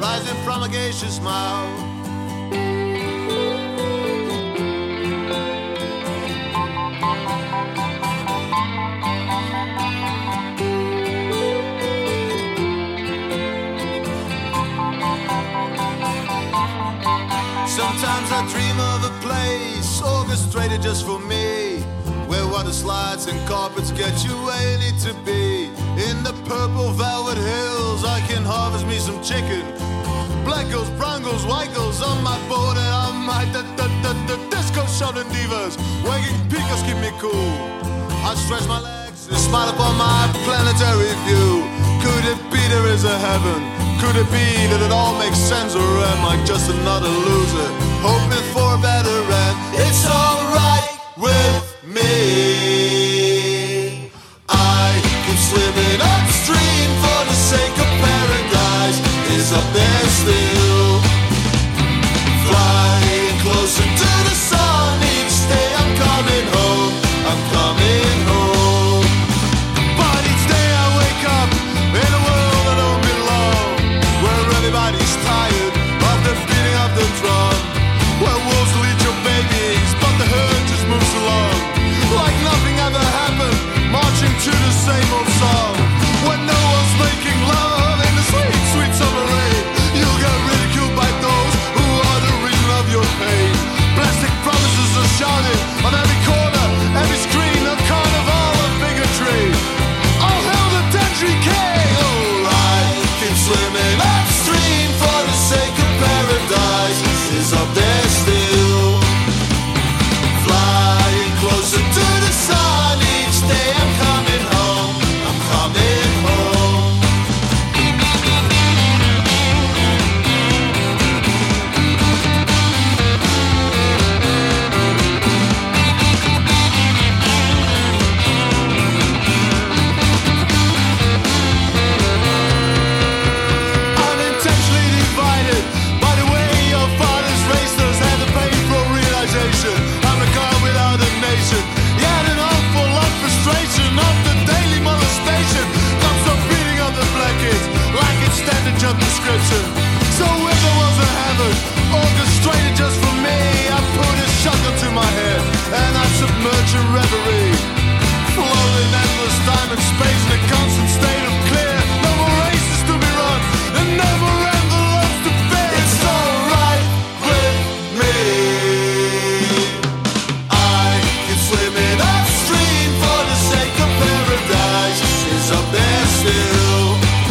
rising from a geisha's mouth. Sometimes I dream of a place orchestrated just for me, where water slides and carpets get you where you need to be. In the purple velvet hills I can harvest me some chicken. Black girls, brown girls, white girls on my board, and on my disco shouting divas, wagging peakers keep me cool. I stretch my legs and smile upon my planetary view. Could it be there is a heaven? Could it be that it all makes sense, or am I just another loser hoping for a better end? It's alright with me. I keep swimming upstream for the sake of paradise is up there still. Flying closer to the sun each day. I'm coming home, I'm coming home. But each day I wake up in a world I don't belong, where everybody's tired of the beating of the drum, where wolves will eat your babies but the herd just moves along like nothing ever happened, marching to the same old song. When no one's making love in the sweet, sweet summer rain, you'll get ridiculed by those who are the reason of your pain. Plastic promises are shouted on every corner, every screen, a carnival of bigotry. Oh hell, the Tendry King! Oh, I keep swimming upstream for the sake of paradise is up there still. Flying closer to the sun each day. I'm coming home, I'm coming home. Unintentionally divided by the way your fathers raised us, had to pay for realization. I'm a god without a nation. Yet an awful lot frustration of the daily molestation comes from beating of the blankets like it's standard job description. So if there was a heaven orchestrated just for me, I put a shotgun to my head and I submerge in reverie, float in endless time and space in a constant state of clear. No more races to be run and no more envelopes to fill. It's alright with me. I keep swimming upstream for the sake of paradise is up there still.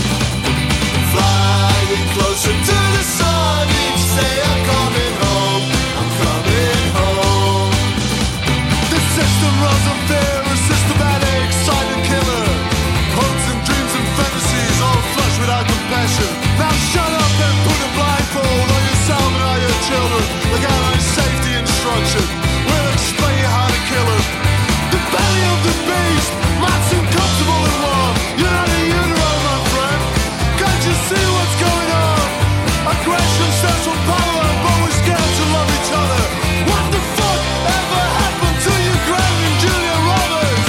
Flying closer to the sun each day. I'm coming home, I'm coming home. The system runs on fear, a systematic silent killer. Hopes and dreams and fantasies all flush without compassion. Now shut up and put a blindfold on yourself and all your children. Look out on safety instruction, we'll explain you how to kill it. The belly of the beast might seem comfortable and warm. You're not a utero, my friend. Can't you see what's going on? Aggression stems from power, but we're scared to love each other. What the fuck ever happened to you, Grant and Julia Roberts?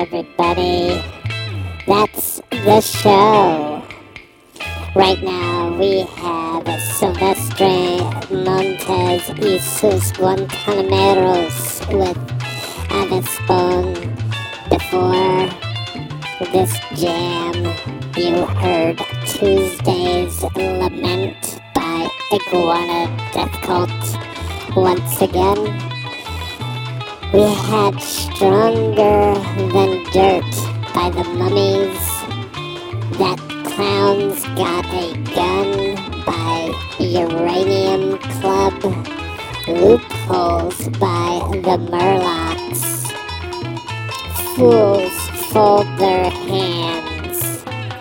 everybody. That's the show. Right now, we have Silvestre Montes y sus Guantanameros with Avispon. Before this jam, you heard Tuesday's Lament by Iguana Death Cult. Once again, we had Stronger Than Dirt by the Mummies. That Clown's Got a Gun by Uranium Club. Loopholes by the Murlocs. Fools Fold Their Hands.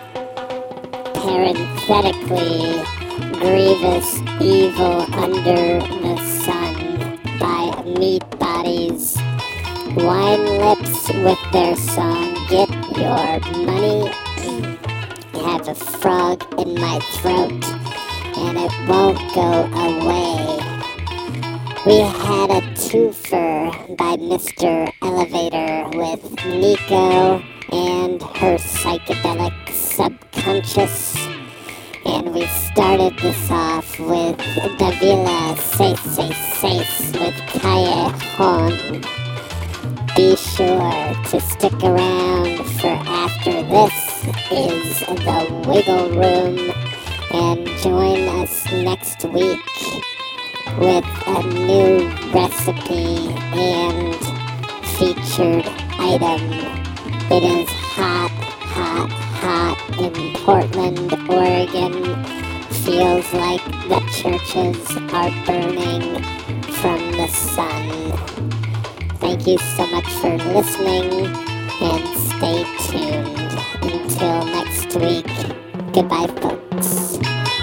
Parenthetically, Grievous Evil Under the Sun by Meat Bodies. Wine Lips with their song Get Your Money. I have a frog in my throat and it won't go away. We had a twofer by Mr. Elevator with Nico and her psychedelic subconscious. And we started this off with Davila Seis with Callejon. Be sure to stick around for after this is the Wiggle Room, and join us next week with a new recipe and featured item. It is hot, hot, hot in Portland, Oregon. Feels like the churches are burning from the sun. Thank you so much for listening, and stay tuned. Until next week, goodbye, folks.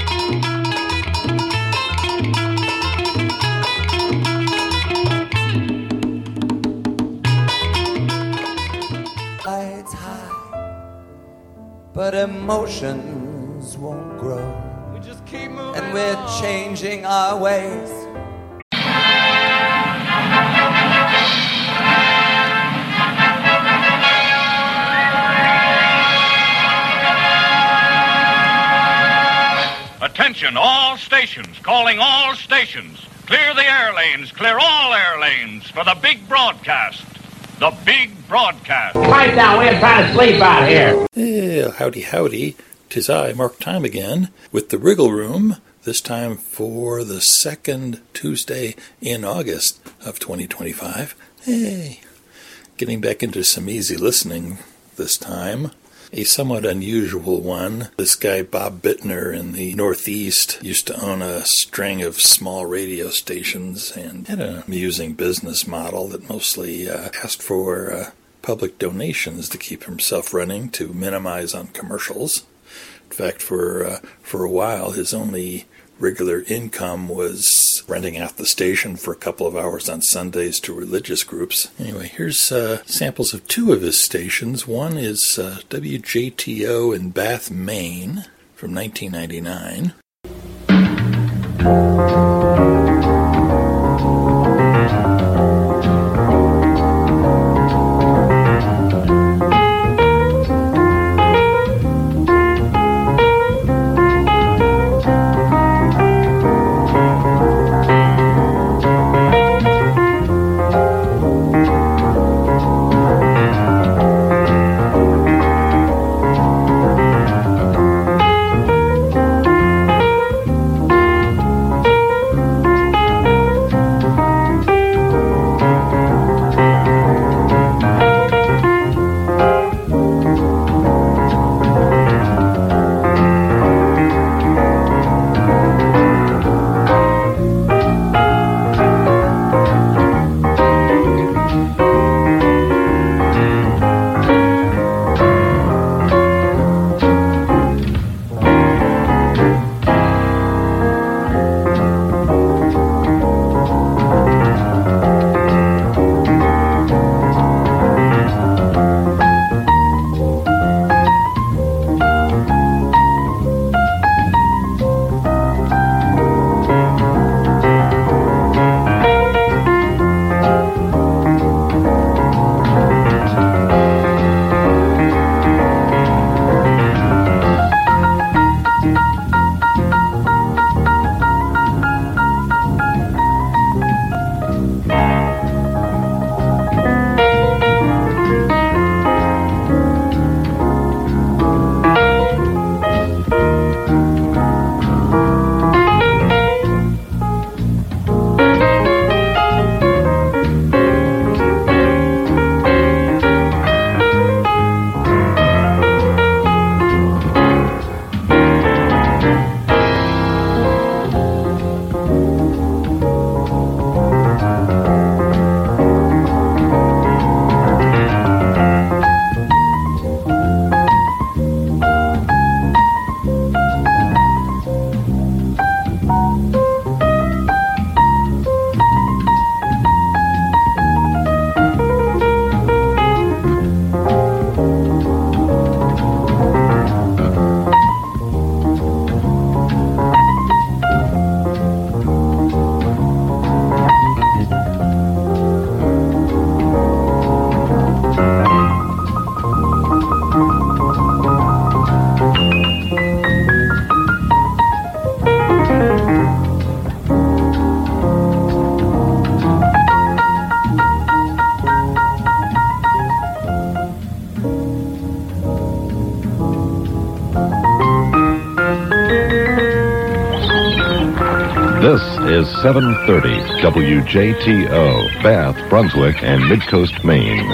Lights high, but emotions won't grow. We just keep moving and we're on. changing our ways. Attention, all stations, calling all stations. Clear the air lanes, clear all air lanes for the big broadcast. The big broadcast. Pipe down, we're trying to sleep out here. Howdy, howdy. 'Tis I, Mark Time again, with the Wriggle Room, this time for the second Tuesday in August of 2025. Hey, getting back into some easy listening this time. A somewhat unusual one. This guy, Bob Bittner, in the Northeast, used to own a string of small radio stations and had an amusing business model that mostly asked for public donations to keep himself running to minimize on commercials. In fact, for a while, his only regular income was renting out the station for a couple of hours on Sundays to religious groups. Anyway, here's samples of two of his stations. One is WJTO in Bath, Maine from 1999. is 730 WJTO, Bath, Brunswick, and Midcoast, Maine.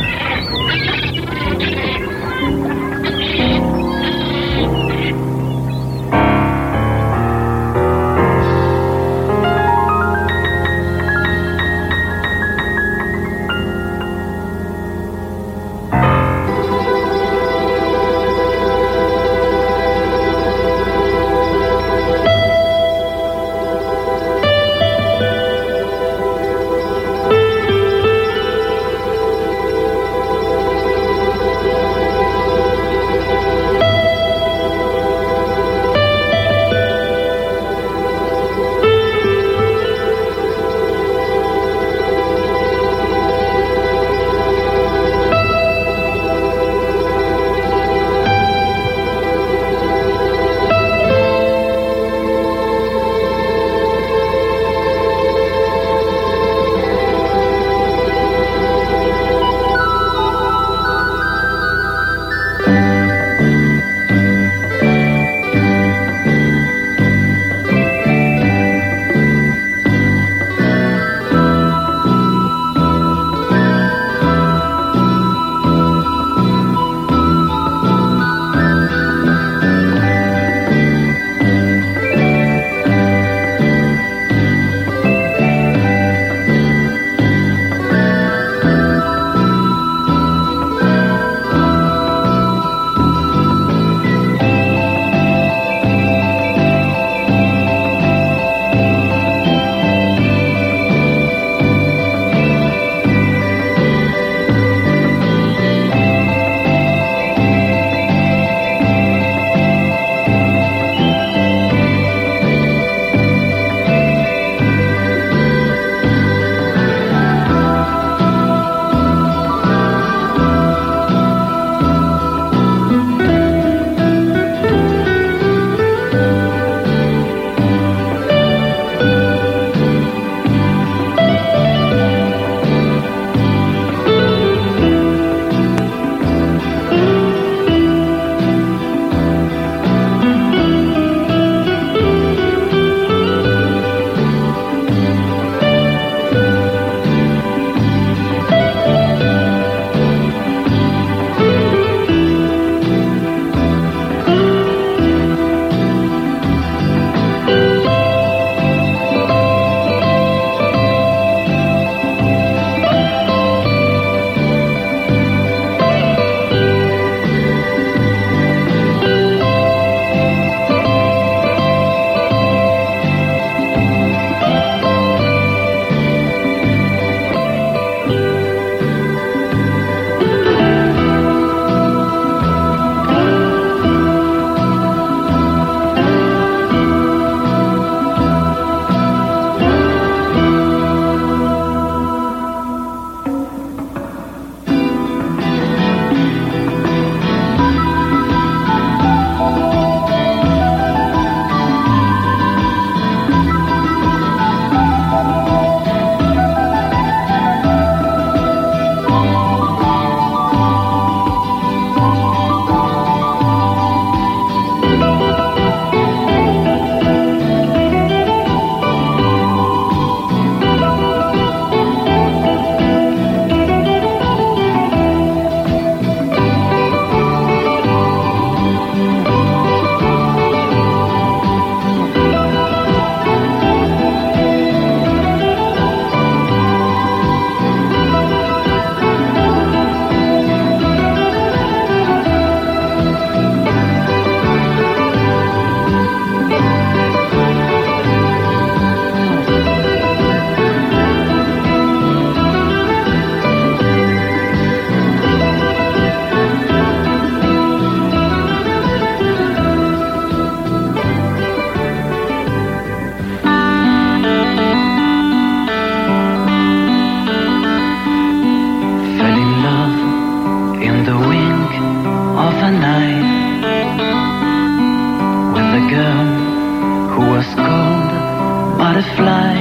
butterfly.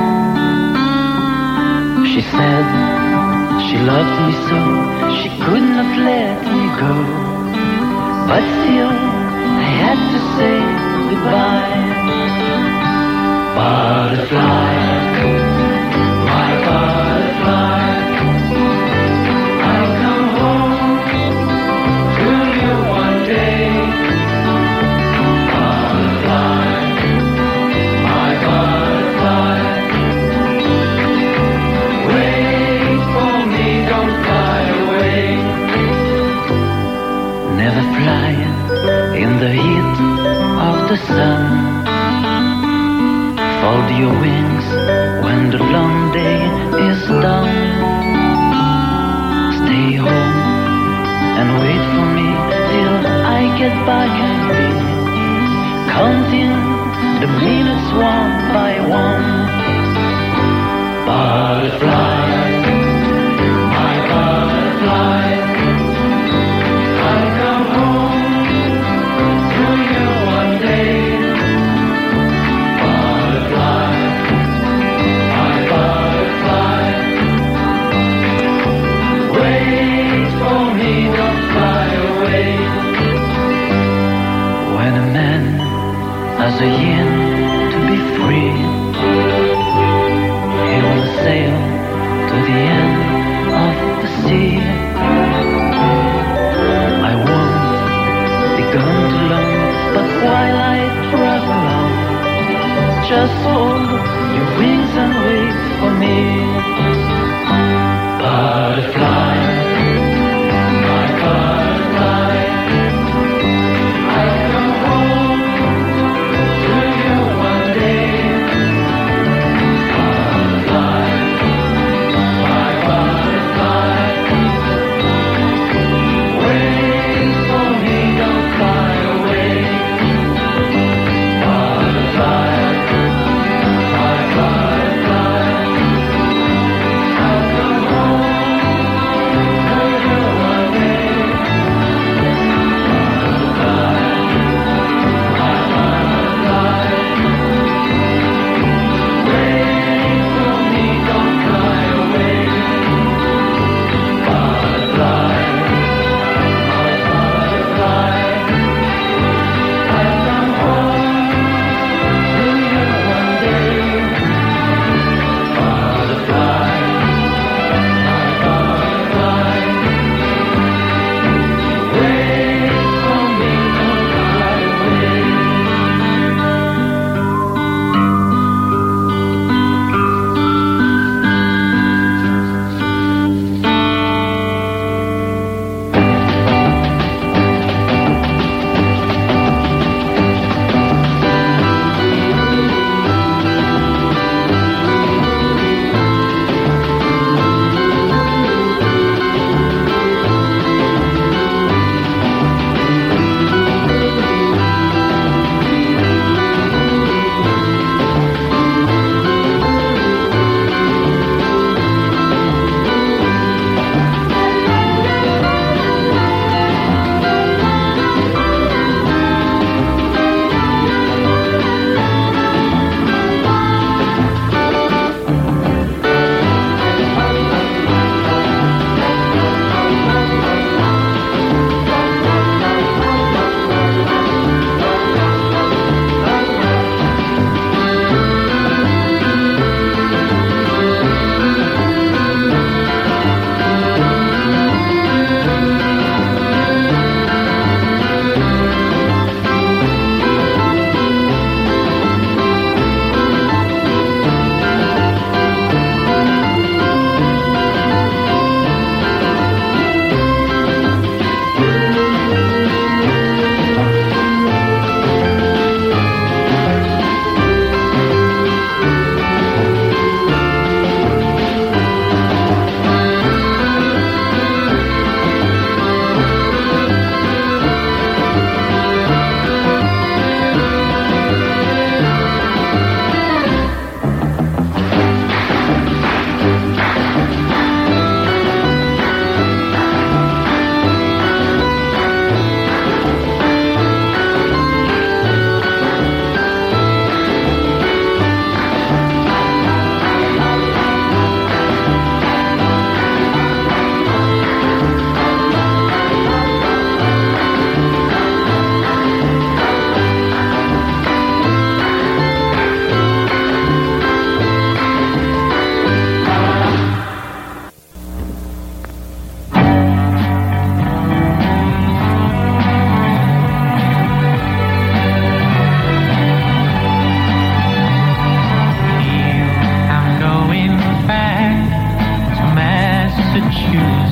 She said she loved me so, she couldn't have let me go. But still, I had to say goodbye. Butterfly, my butterfly, I'll come home to you one day. Butterfly, my butterfly, wait for me, don't fly away. Never fly in the heat of the sun. Fold your wings when the long day is done. Stay home and wait for me till I get back and be counting the minutes one by one. Butterfly, my butterfly, I'll come home to you one day. As a yen to be free, he will sail to the end of the sea. I won't be gone too long, but while I travel on, just hold your wings and wait for me. Butterfly, my butterfly, I'll come home to you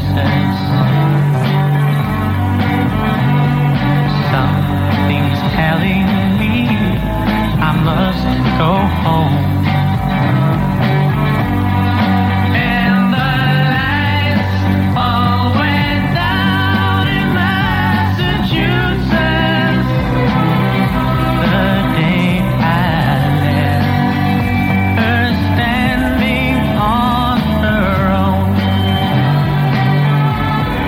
voices. Something's telling me I must go home. And the lights all went down in Massachusetts the day I left her standing on her own.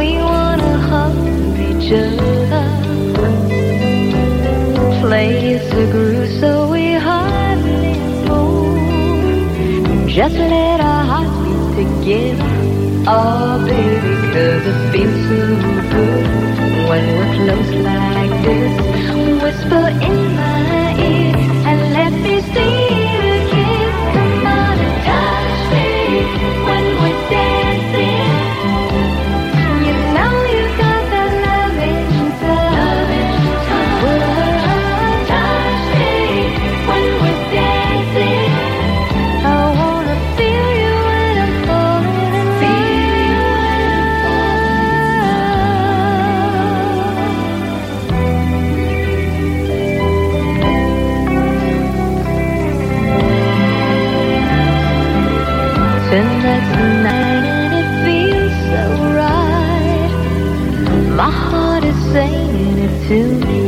We wanna hug each other. Place a groove so we hardly move. Just let our hearts beat together. Oh baby, 'cause it feels so good when we're close like this. Whisper in my ear and let me see you kiss. Come on and touch me when we're dancing. You know you got that loving touch. Touch me when we're dancing. I wanna feel you when I'm falling in Tonight's the night and it feels so right. My heart is saying it to me.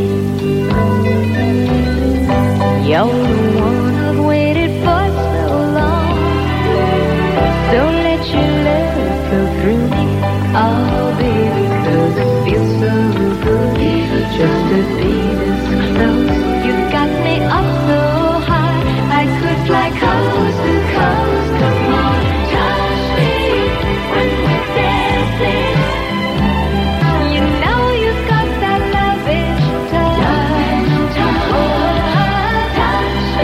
You're the one I've waited for so long. So let your love go through me. Oh baby, 'cause it feels so good just to be this close. You got me up so high, I could fly coast to coast. Come on, touch me when we're dancing. You know you've got that loving touch. Oh, touch me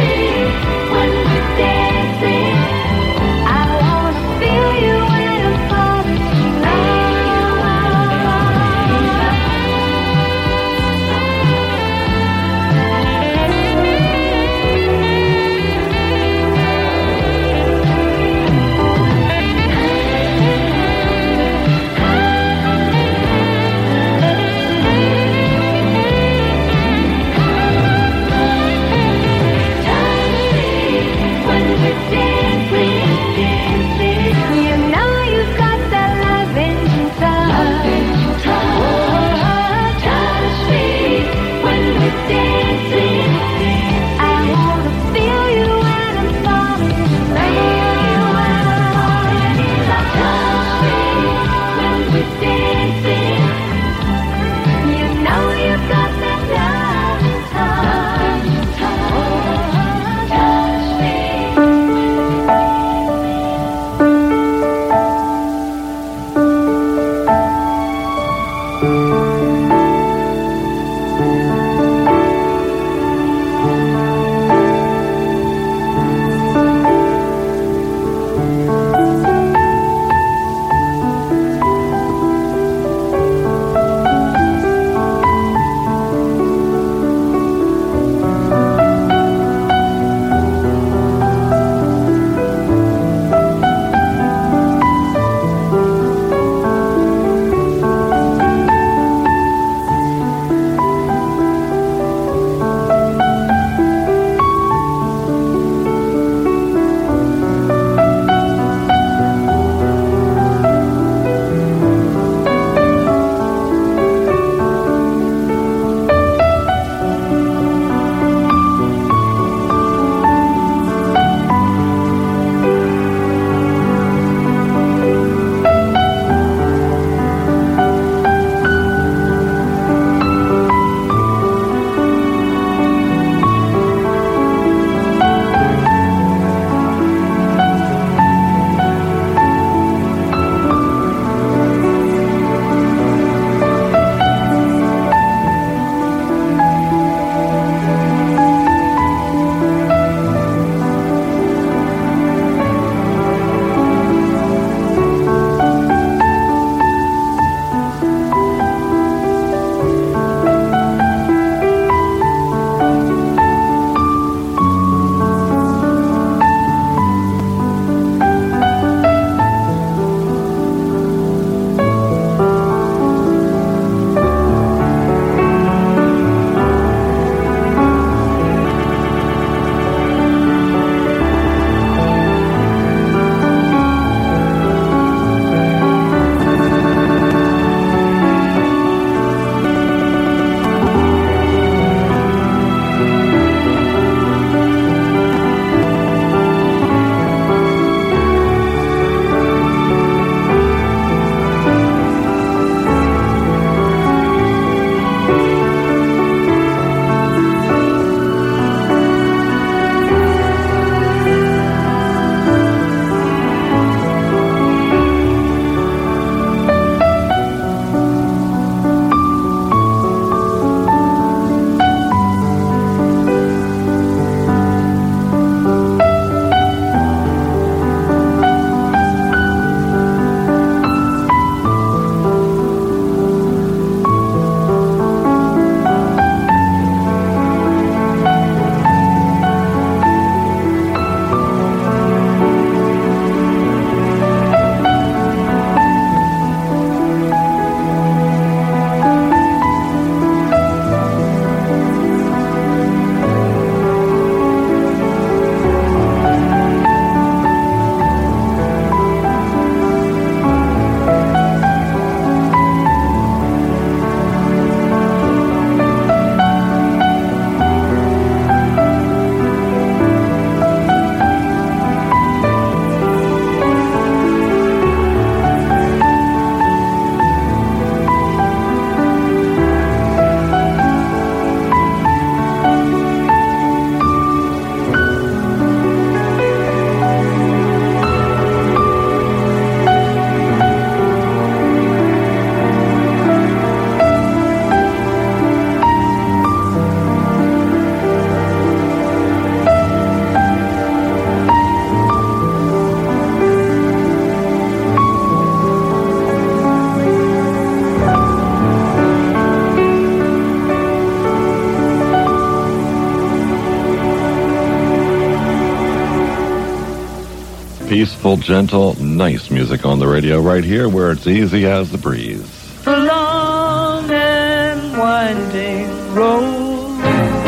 Peaceful, gentle, nice music on the radio right here where it's easy as the breeze. The long and winding road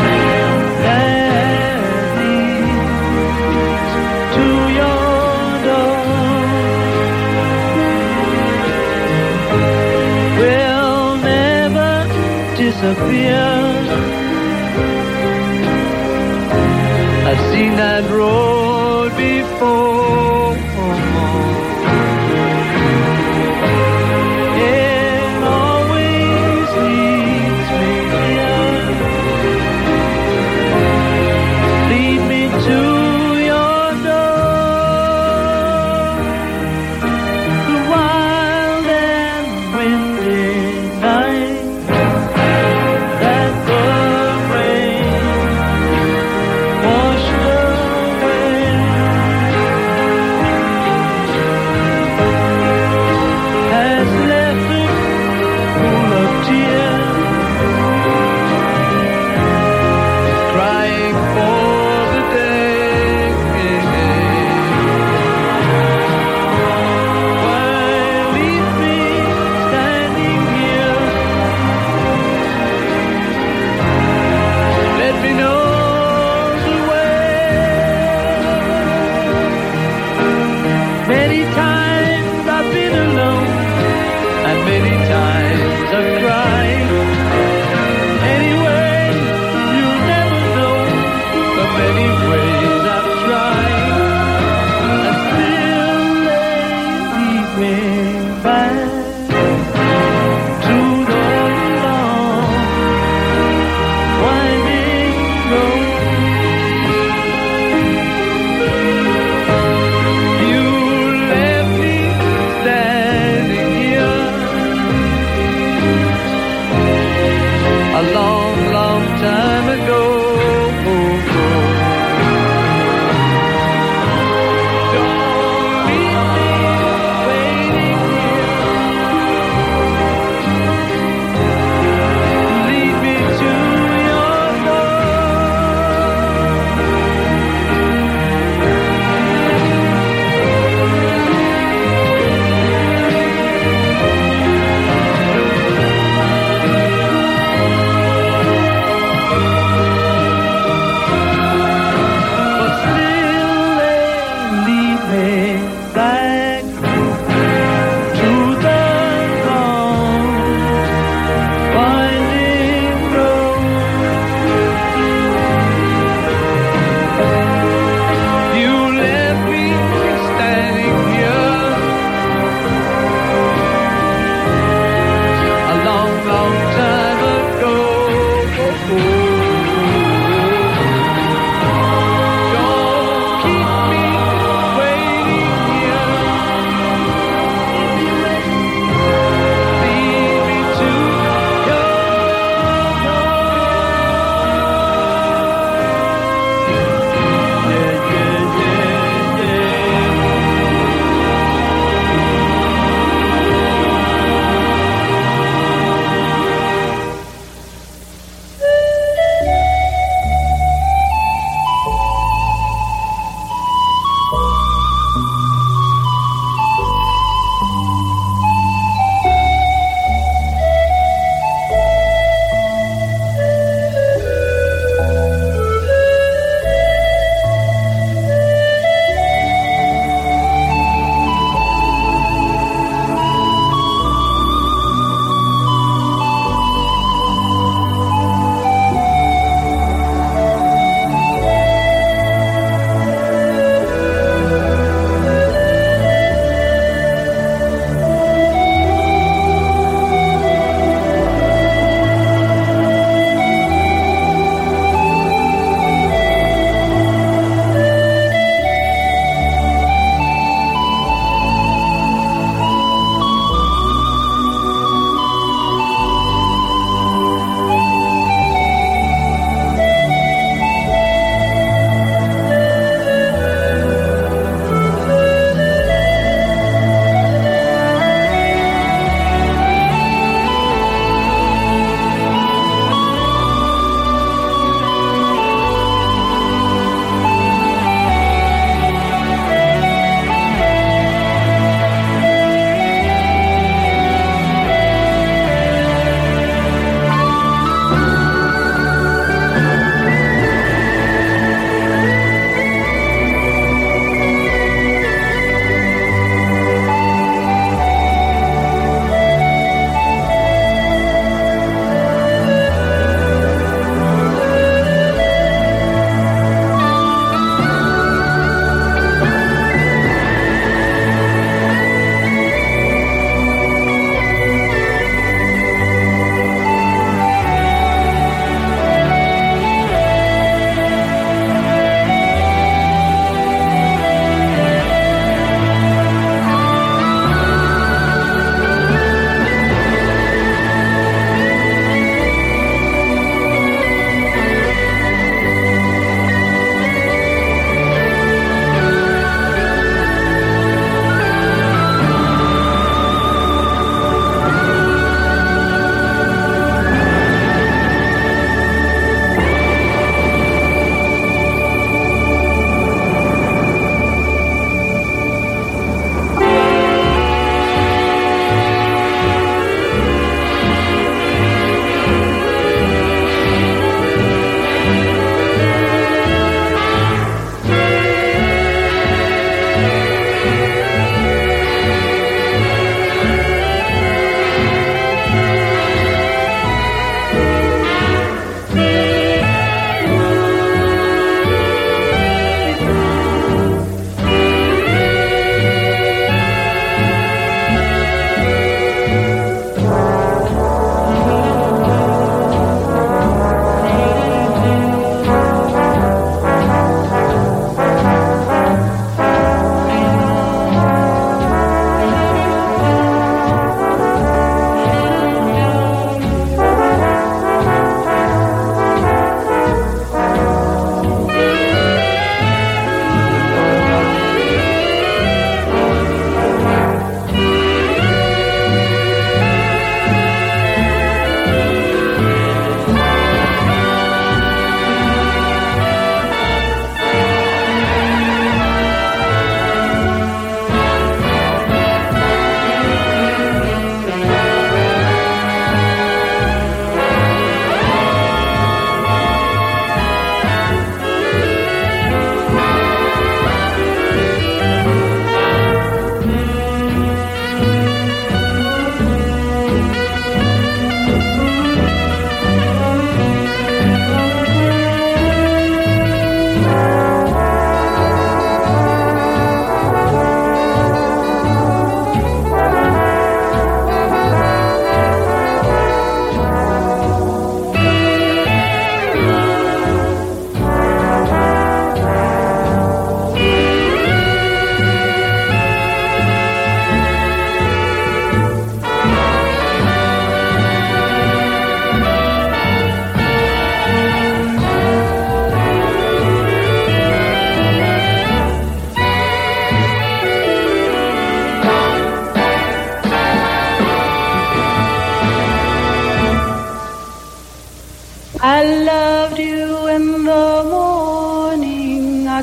that leads to your door will never disappear. I've seen that road before. It always leads me here. Lead me to your door. The wild and windy night that the rain washed away.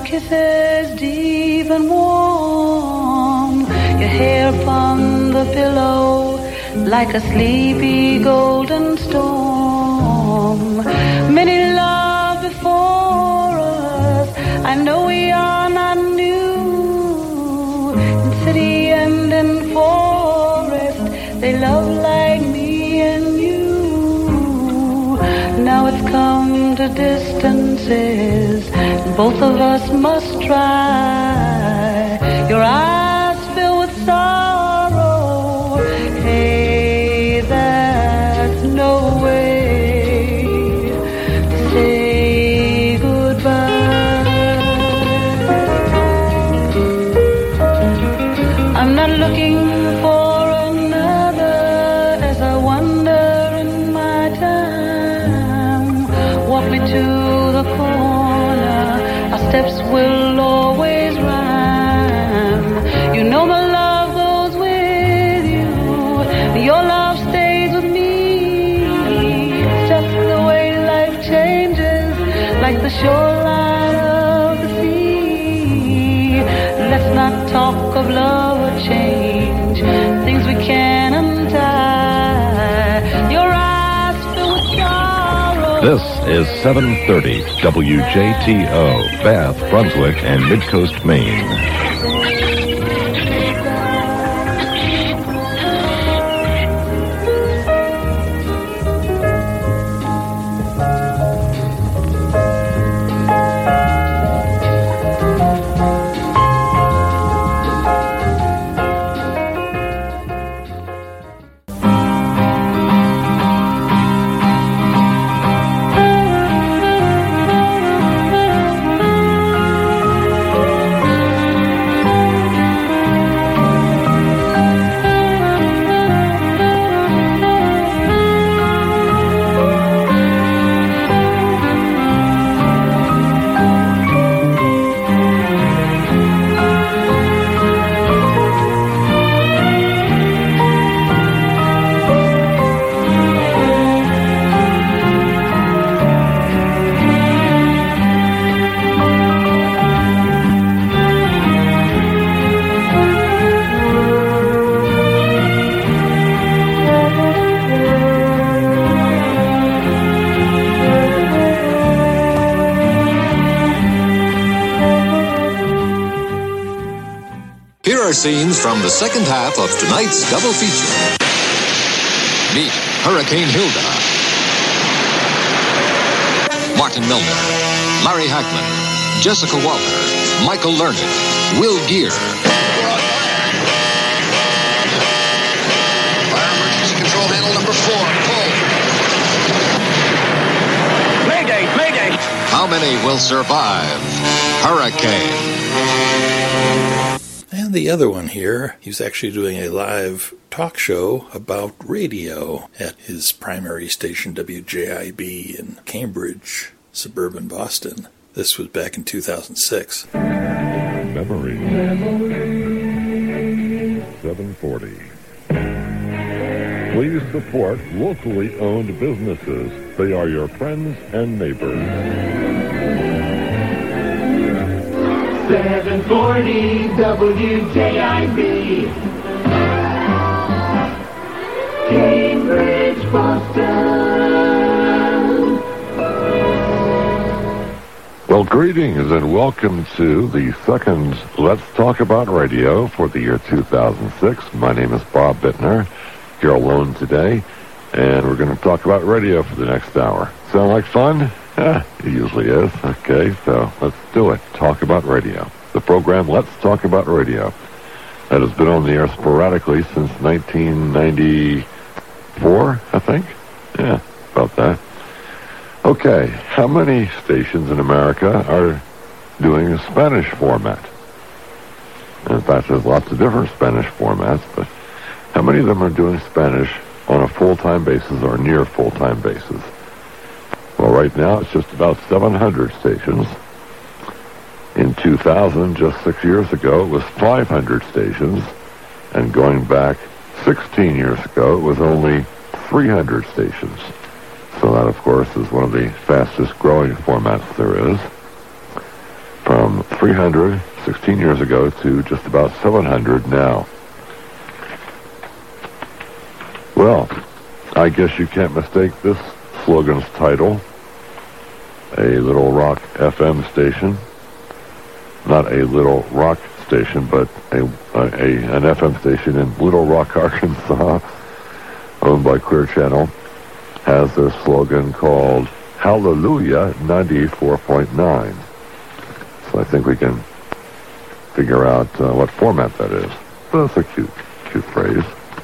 kisses deep and warm, your hair upon the pillow like a sleepy golden storm. Many love before us, I know we are not new. In city and in forest, they love like me and you. Now it's come to distances, both of us must try. Your eyes fill with sorrow, hey, that's no way to say goodbye. I'm not looking for another as I wander in my time. Walk me to the corner, our steps will always rhyme. You know my love goes with you, your love stays with me. It's just the way life changes, like the shoreline of the sea. Let's not talk of love or change, things we can't untie. Your eyes fill with sorrow. This is 730 WJTO, Bath, Brunswick, and Midcoast, Maine. Here are scenes from the second half of tonight's double feature. Meet Hurricane Hilda, Martin Milner, Larry Hackman, Jessica Walker, Michael Learned, Will Geer. Fire emergency control handle number 4, pull. Mayday, mayday! How many will survive Hurricane? And the other one here, he's actually doing a live talk show about radio at his primary station, WJIB, in Cambridge, suburban Boston. This was back in 2006. Memory. 740. Please support locally owned businesses. They are your friends and neighbors. 740 WJIB, Cambridge, Boston. Well, greetings and welcome to the second Let's Talk About Radio for the year 2006. My name is Bob Bittner, here alone today, and we're going to talk about radio for the next hour. Sound like fun? It usually is. Okay, so let's do it. Talk about radio. The program Let's Talk About Radio that has been on the air sporadically since 1994, I think. Yeah, about that. Okay, how many stations in America are doing a Spanish format? In fact, there's lots of different Spanish formats, but how many of them are doing Spanish on a full-time basis or near full-time basis? Well, right now, it's just about 700 stations. In 2000, just 6 years ago, it was 500 stations. And going back 16 years ago, it was only 300 stations. So that, of course, is one of the fastest growing formats there is. From 300 16 years ago to just about 700 now. Well, I guess you can't mistake this slogan's title. A Little Rock FM station. Not a Little Rock station, but an FM station in Little Rock, Arkansas, owned by Clear Channel, has their slogan called Hallelujah 94.9. So I think we can figure out what format that is. But it's a cute phrase.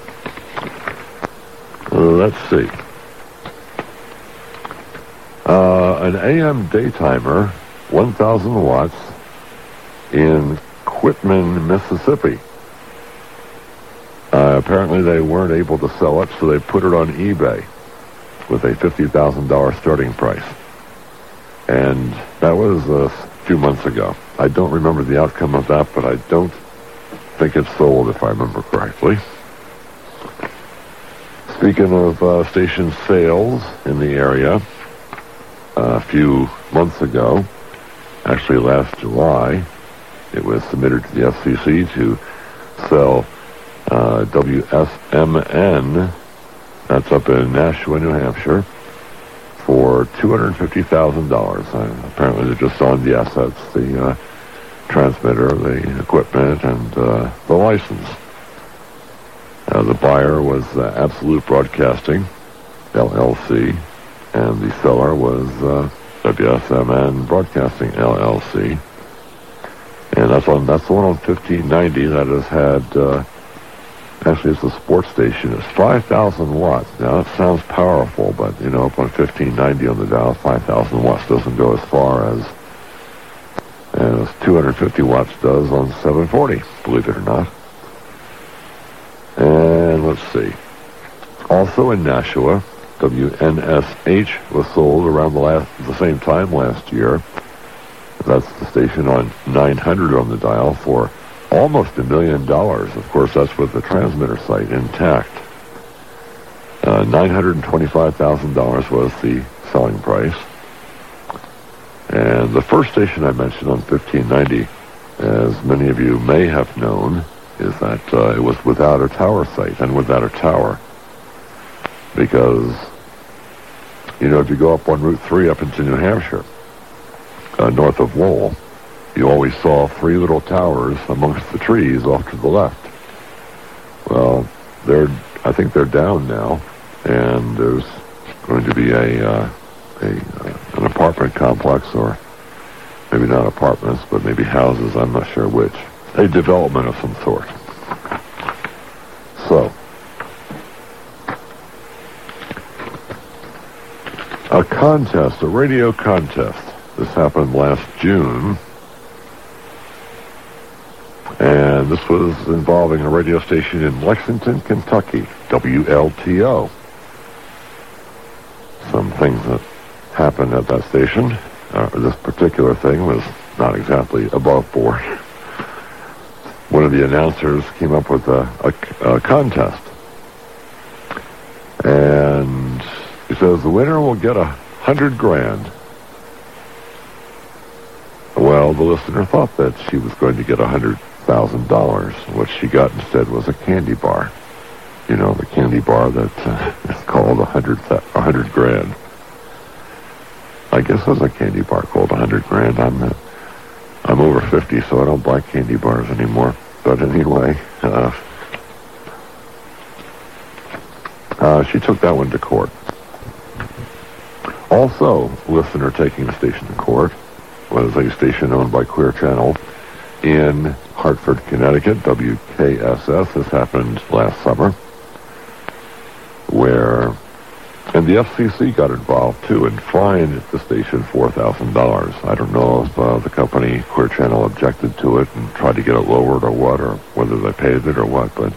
Let's see. An AM daytimer, 1,000 watts, in Quitman, Mississippi. Apparently they weren't able to sell it, so they put it on eBay with a $50,000 starting price. And that was a few months ago. I don't remember the outcome of that, but I don't think it's sold, if I remember correctly. Speaking of station sales in the area, a few months ago, actually last July, it was submitted to the FCC to sell WSMN, that's up in Nashua, New Hampshire, for $250,000. Apparently they're just selling the assets, the transmitter, the equipment, and the license. The buyer was Absolute Broadcasting, LLC, and the seller was WSMN Broadcasting, LLC. And that's the one on 1590 that has had, actually it's a sports station. It's 5,000 watts. Now that sounds powerful, but up on 1590 on the dial, 5,000 watts doesn't go as far as 250 watts does on 740, believe it or not. And let's see. Also in Nashua, WNSH was sold around the same time last year. That's the station on 900 on the dial for almost $1 million. Of course, that's with the transmitter site intact. $925,000 was the selling price. And the first station I mentioned on 1590, as many of you may have known, is that it was without a tower site and without a tower. Because, if you go up on Route 3 up into New Hampshire, north of Lowell, you always saw three little towers amongst the trees off to the left. Well, I think they're down now, and there's going to be an apartment complex, or maybe not apartments, but maybe houses, I'm not sure which. A development of some sort. So, a contest, a radio contest. This happened last June. And this was involving a radio station in Lexington, Kentucky, WLTO. Some things that happened at that station. This particular thing was not exactly above board. One of the announcers came up with a contest. And he says, the winner will get $100,000. Well, the listener thought that she was going to get $100,000. What she got instead was a candy bar. The candy bar that is called $100,000. I guess there's a candy bar called $100,000. I'm over 50, so I don't buy candy bars anymore. But anyway, she took that one to court. Also, listener taking the station to court was a station owned by Clear Channel in Hartford, Connecticut, WKSS. This happened last summer, and the FCC got involved too and fined the station $4,000. I don't know if the company Clear Channel objected to it and tried to get it lowered or what, or whether they paid it or what, but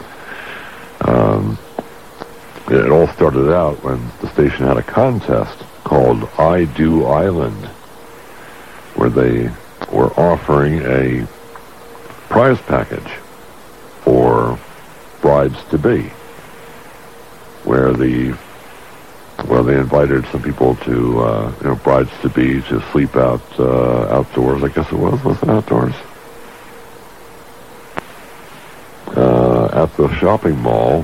it all started out when the station had a contest called I Do Island, where they were offering a prize package for brides-to-be, where the Well, they invited some people to, brides-to-be to sleep outdoors. I guess it was. Was it outdoors? At the shopping mall.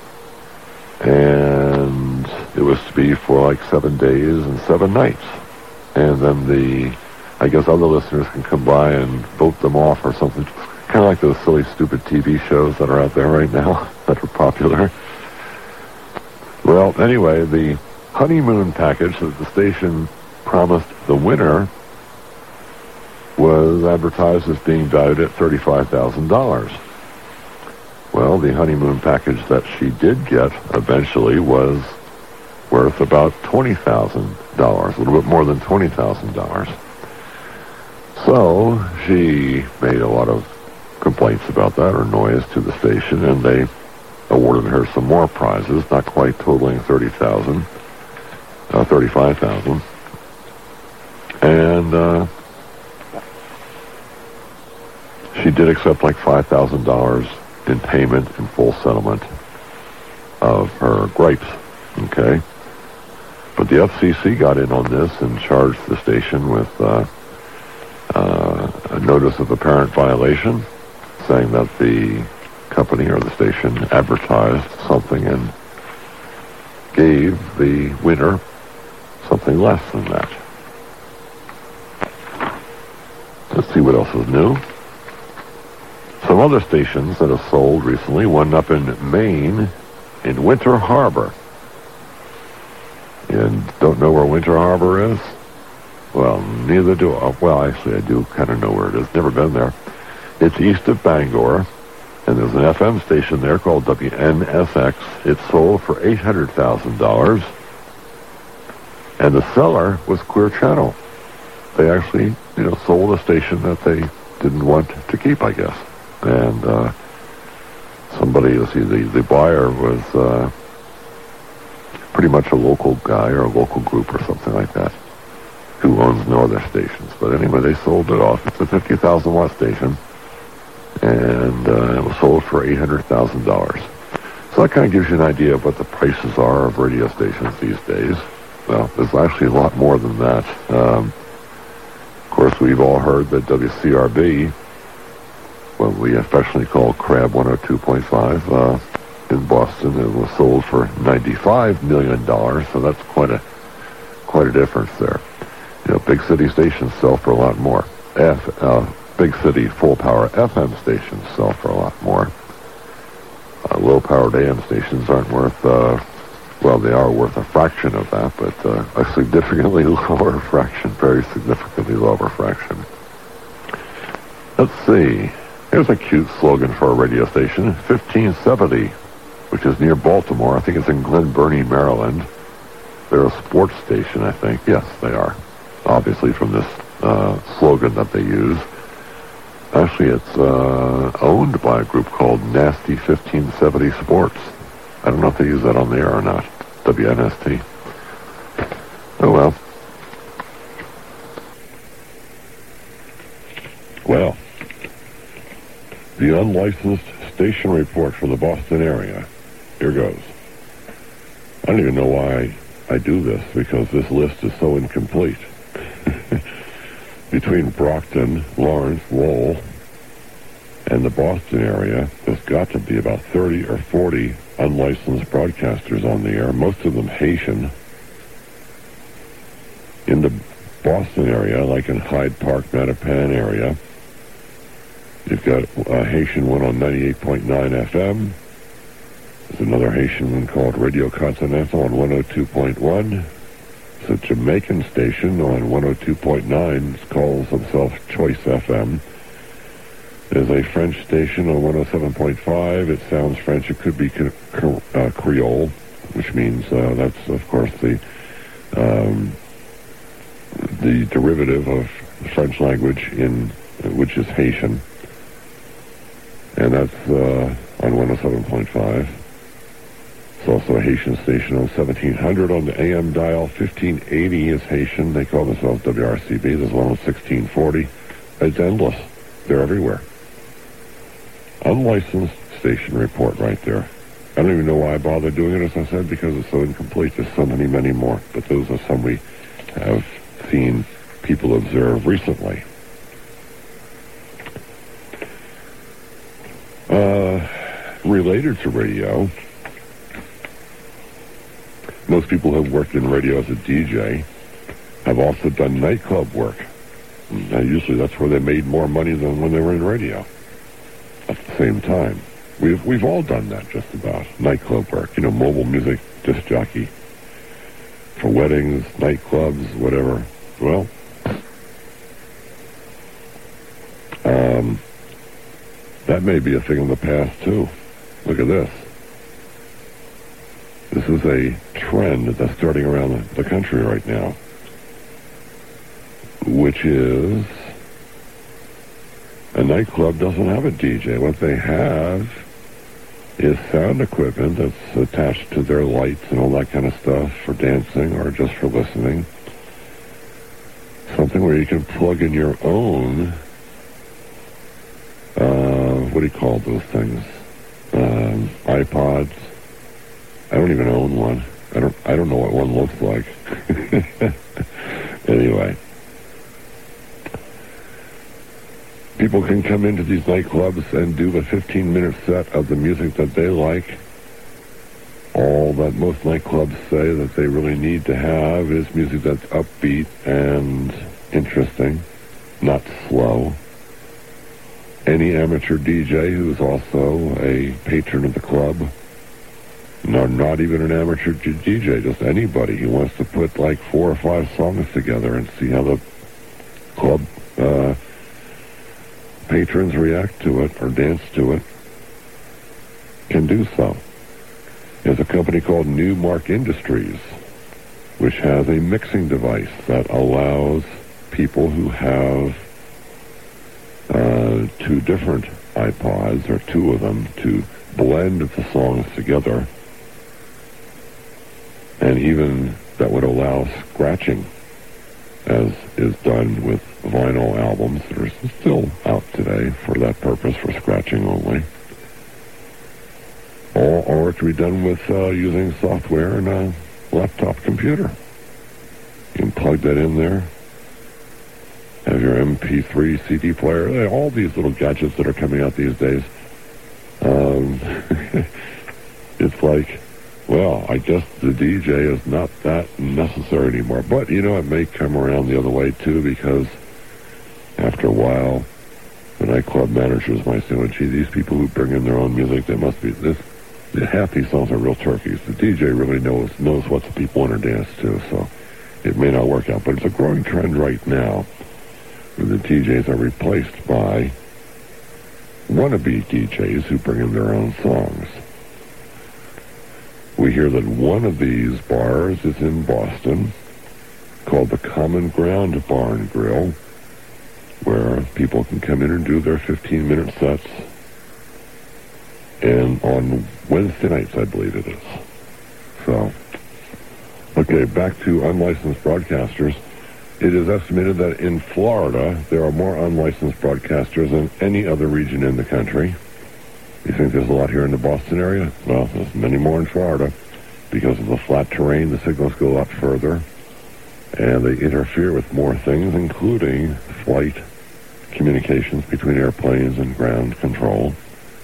And it was to be for like 7 days and 7 nights. And then I guess other listeners can come by and vote them off or something. Kind of like those silly, stupid TV shows that are out there right now that are popular. Well, anyway, the honeymoon package that the station promised the winner was advertised as being valued at $35,000. Well, the honeymoon package that she did get eventually was worth about $20,000, a little bit more than $20,000. So she made a lot of complaints about that, or noise, to the station, and they awarded her some more prizes, not quite totaling $35,000. And she did accept like $5,000 in payment in full settlement of her gripes. Okay? But the FCC got in on this and charged the station with a notice of apparent violation, saying that the company or the station advertised something and gave the winner something less than that. Let's see what else is new. Some other stations that have sold recently, one up in Maine, in Winter Harbor. And don't know where Winter Harbor is? Well, neither do I. Well, actually, I do kind of know where it is. Never been there. It's east of Bangor, and there's an FM station there called WNSX. It's sold for $800,000, and the seller was Clear Channel. They actually, sold a station that they didn't want to keep, I guess. And somebody, the buyer was pretty much a local guy or a local group or something like that, who owns no other stations. But anyway, they sold it off. It's a 50,000 watt station, and it was sold for $800,000. So that kind of gives you an idea of what the prices are of radio stations these days. Well, there's actually a lot more than that. Of course, we've all heard that WCRB, what we affectionately call Crab 102.5 in Boston, it was sold for $95 million. So that's quite a difference there. Big city stations sell for a lot more. Big city full-power FM stations sell for a lot more. Low-powered AM stations aren't worth, they are worth a fraction of that, but a significantly lower fraction, very significantly lower fraction. Let's see. Here's a cute slogan for a radio station, 1570, which is near Baltimore. I think it's in Glen Burnie, Maryland. They're a sports station, I think. Yes, they are. Obviously from this slogan that they use. Actually, it's owned by a group called Nasty 1570 Sports. I don't know if they use that on the air or not. WNST. Oh, well. Well, the unlicensed station report for the Boston area. Here goes. I don't even know why I do this, because this list is so incomplete. Between Brockton, Lawrence, Lowell, and the Boston area, there's got to be about 30 or 40 unlicensed broadcasters on the air, most of them Haitian. In the Boston area, like in Hyde Park, Mattapan area, you've got a Haitian one on 98.9 FM. There's another Haitian one called Radio Continental on 102.1. It's a Jamaican station on 102.9. It calls themselves Choice FM. There's a French station on 107.5. It sounds French. It could be Creole, which means that's, of course, the derivative of the French language, which is Haitian. And that's on 107.5. It's also a Haitian station on 1700 on the AM dial. 1580 is Haitian. They call themselves WRCB. There's one on 1640. It's endless. They're everywhere. Unlicensed station report right there. I don't even know why I bother doing it, as I said, because it's so incomplete. There's so many, many more. But those are some we have seen people observe recently. Related to radio, most people who have worked in radio as a DJ have also done nightclub work. Now, usually that's where they made more money than when they were in radio at the same time. We've all done that, just about. Nightclub work, mobile music, disc jockey, for weddings, nightclubs, whatever. Well, that may be a thing of the past, too. Look at this. This is a trend that's starting around the country right now, which is a nightclub doesn't have a DJ. What they have is sound equipment that's attached to their lights and all that kind of stuff for dancing or just for listening. Something where you can plug in your own, what do you call those things? iPods. I don't even own one. I don't know what one looks like. Anyway. People can come into these nightclubs and do a 15-minute set of the music that they like. All that most nightclubs say that they really need to have is music that's upbeat and interesting, not slow. Any amateur DJ who's also a patron of the club, no, not even an amateur DJ, just anybody who wants to put like 4 or 5 songs together and see how the club patrons react to it or dance to it, can do so. There's a company called Newmark Industries, which has a mixing device that allows people who have 2 different iPods, or 2 of them, to blend the songs together. And even that would allow scratching, as is done with vinyl albums that are still out today for that purpose, for scratching only. Or it can be done with using software and a laptop computer. You can plug that in there. Have your MP3 CD player. All these little gadgets that are coming out these days. It's like, well, I guess the DJ is not that necessary anymore. But, it may come around the other way, too, because after a while, the nightclub managers might say, well, gee, these people who bring in their own music, they must be this. Half these songs are real turkeys. The DJ really knows what the people want to dance to, so it may not work out. But it's a growing trend right now where the DJs are replaced by wannabe DJs who bring in their own songs. We hear that one of these bars is in Boston, called the Common Ground Bar and Grill, where people can come in and do their 15-minute sets. And on Wednesday nights, I believe it is. So, okay, back to unlicensed broadcasters. It is estimated that in Florida, there are more unlicensed broadcasters than any other region in the country. You think there's a lot here in the Boston area? Well, there's many more in Florida. Because of the flat terrain, the signals go a lot further. And they interfere with more things, including flight communications between airplanes and ground control.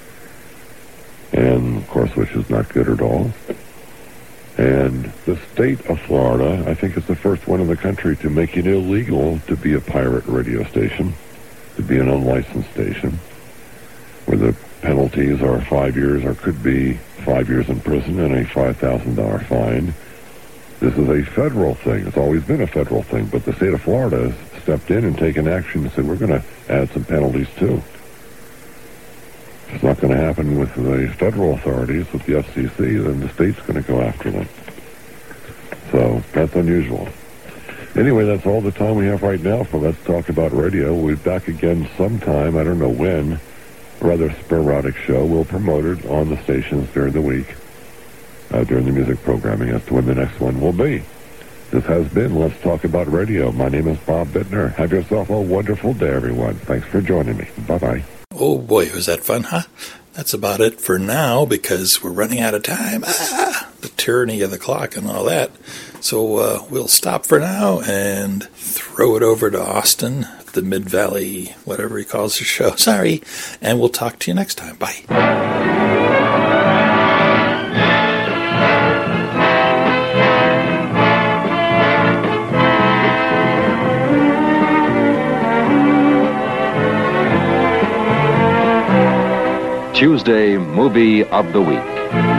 And, of course, which is not good at all. And the state of Florida, I think, is the first one in the country to make it illegal to be a pirate radio station, to be an unlicensed station, where the penalties are 5 years, or could be 5 years in prison and a $5,000 fine. This is a federal thing. It's always been a federal thing, but the state of Florida has stepped in and taken action and said, we're going to add some penalties, too. It's not going to happen with the federal authorities, with the FCC, then the state's going to go after them. So, that's unusual. Anyway, that's all the time we have right now for Let's Talk About Radio. We'll be back again sometime, I don't know when, a rather sporadic show. We'll promote it on the stations during the week, during the music programming, as to when the next one will be. This has been Let's Talk About Radio. My name is Bob Bittner. Have yourself a wonderful day, everyone. Thanks for joining me. Bye-bye. Oh boy, was that fun, huh? that's about it for now because we're running out of time. The tyranny of the clock and all that. So we'll stop for now and throw it over to Austin, the Mid-Valley, whatever he calls the show. Sorry. And we'll talk to you next time. Bye. Tuesday Movie of the Week.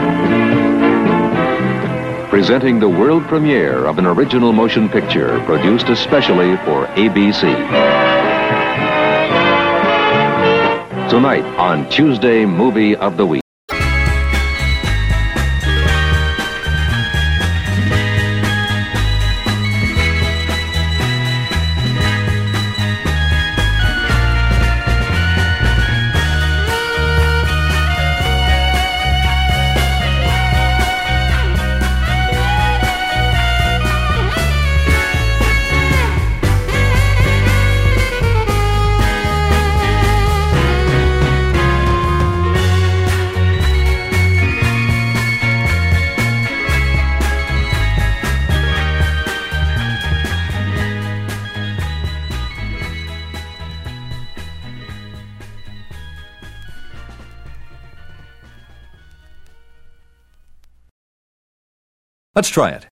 Presenting the world premiere of an original motion picture produced especially for ABC. Tonight on Tuesday Movie of the Week. Let's try it.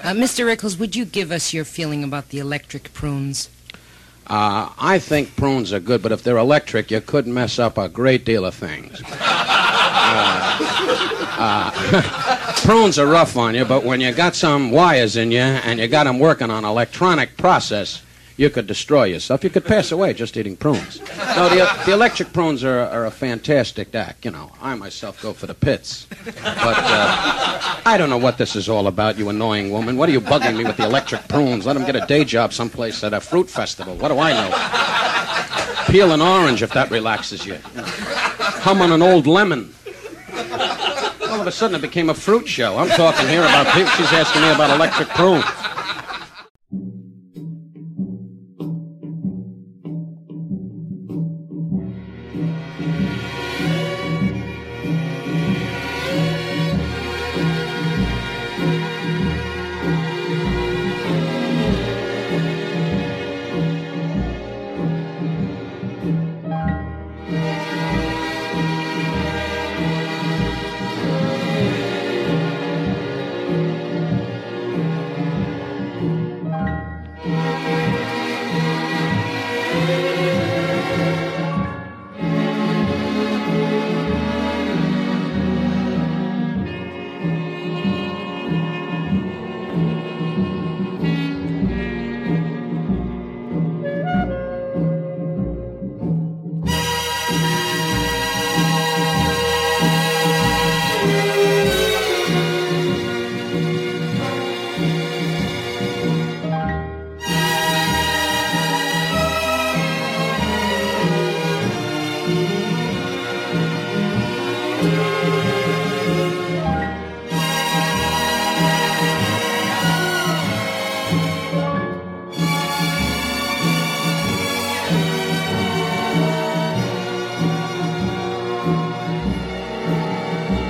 Mr. Rickles, would you give us your feeling about the electric prunes? I think prunes are good, but if they're electric, you could mess up a great deal of things. Prunes are rough on you, but when you got some wires in you and you got them working on an electronic process, you could destroy yourself. You could pass away just eating prunes. No, the electric prunes are a fantastic act. You know, I myself go for the pits. But I don't know what this is all about, you annoying woman. What are you bugging me with the electric prunes? Let them get a day job someplace at a fruit festival. What do I know? Peel an orange if that relaxes you. Hum on an old lemon. All of a sudden it became a fruit show. I'm talking here about people. She's asking me about electric prunes.